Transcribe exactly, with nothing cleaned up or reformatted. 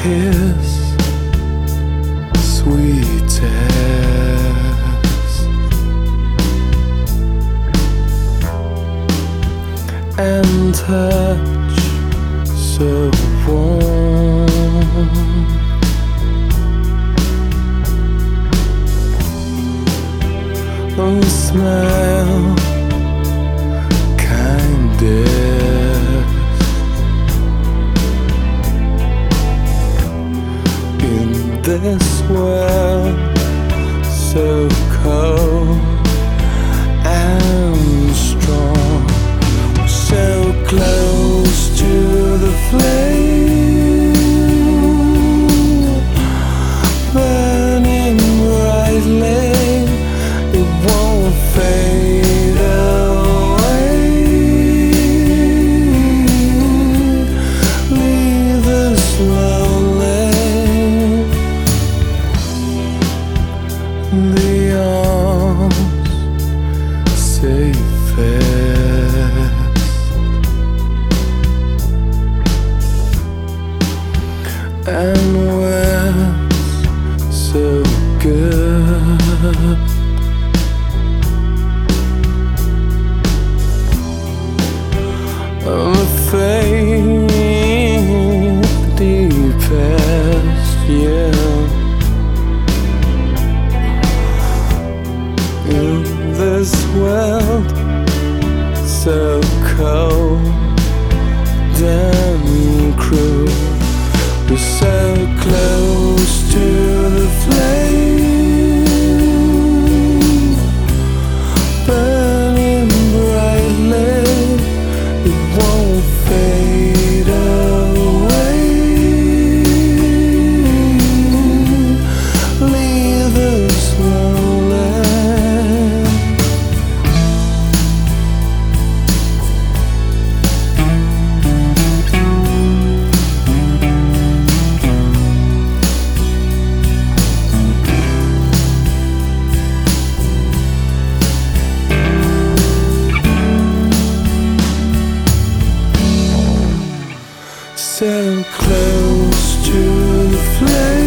his sweetest, and touch so warm. Oh, smile kindest in this world so cold and strong. We're so close to the flame, burning brightly. It won't fade away. Leave us lonely. The arms safest, and we're so good. I'm afraid deepest, yeah. In this world so cold and cruel, we're so close to the flame, burning brightly. It won't fade away. Leave us lonely. So close to the flame.